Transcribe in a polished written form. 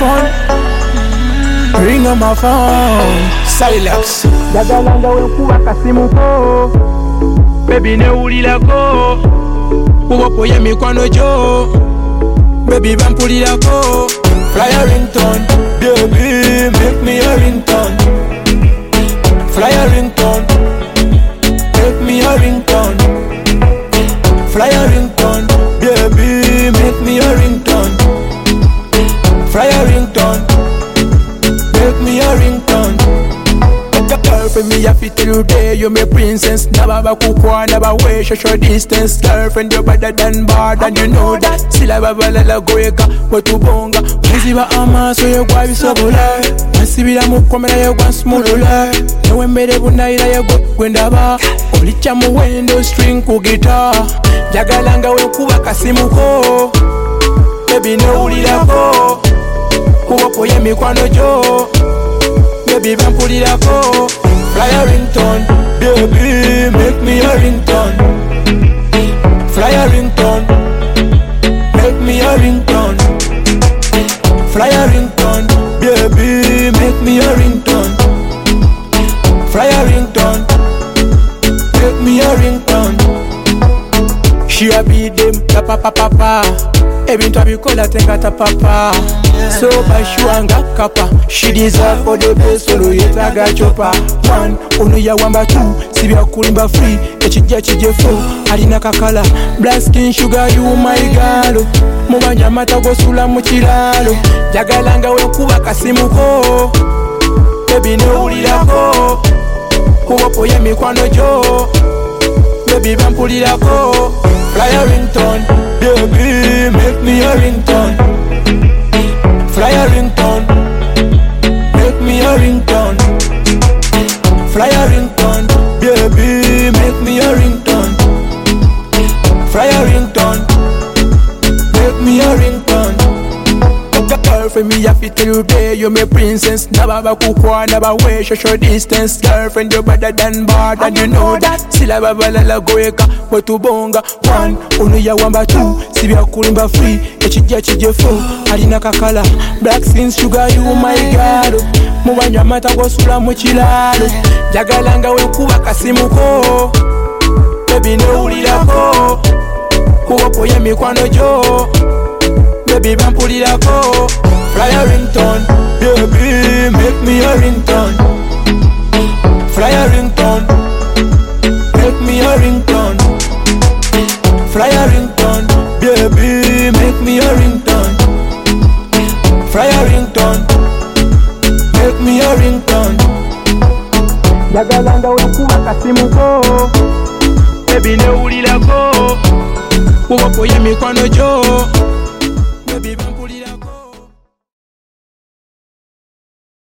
phone. Ring on my phone. Silex. Jagalanga wekuwa kasimuko. Baby neulilako. Uwopoye mikwano jo. Baby bampulilako. Fly a ringtone. Baby make me a ringtone. Fly a ringtone. Make me a ringtone. Fly a ringtone. Baby make me a ringtone. Fly a ringtone. Make me a ringtone. Girlfriend, me have to tell you day, you my princess. Never back kukwa, never way, show distance. Girlfriend, you're better than bad, and you know that. Still I have a little goeka, but to bonga. Muziba ama, so you go be so bola. Masibira mukomera you go smoothula. No one made a bunaira you go gwendaba. Olicha mu window string ku guitar. Jagalanga wekuwa kasimuko. Baby no ulilako. Uwopoye mikwano jo. Baby bampulilako. Fly a ringtone. Baby make me a ringtone. Fly a ringtone. Make me a ringtone. Fly a ringtone. Baby make me a ringtone. Fly a ringtone. Make me a ringtone. She a beat them la papa papa. Every time you call her tenga ta papa. So bashuanga kapa. She deserve for the best. Solo yetaga chopa. One, ono ya wamba two. Sibia kulimba free. Echija chijefo. Alina kakala. Black skin sugar you my girl. Mubanja mata gosula muchilalo. Jagalanga wekuwa kasimuko. Baby no ulilako. Uwopoye mikwano jo. Baby bampulilako. Fly a ringtone. Baby make me a ringtone. Fly a ringtone. Make me a ringtone. Fly a ringtone. Baby make me a ringtone. Fly a ringtone. Make me a ringtone. Girlfriend, me have to tell you day, you my princess. Never back kukwa, never way, show distance. Girlfriend, you're better than bad, and you know that. Still I have a little goeka, but to bonga. One, ono ya wamba two. Sibia kulimba free, echija chijefo. Alina kakala, black skin sugar you my girl. Mubanja mata gosula muchilalo. Jagalanga wekuwa kasimuko. Baby no ulilako. Uwopoye mikwano jo. Baby bampulilako. Fly a ringtone. Baby make me a ringtone. Fly a ringtone. Make me a ringtone. Fly a ringtone. Baby make me a ringtone. Fly a ringtone. Make me a ringtone. Jagalanga wekuwa kasimuko. Baby ne ulilako. Uwopoye mikwano jo. Baby bampulilako.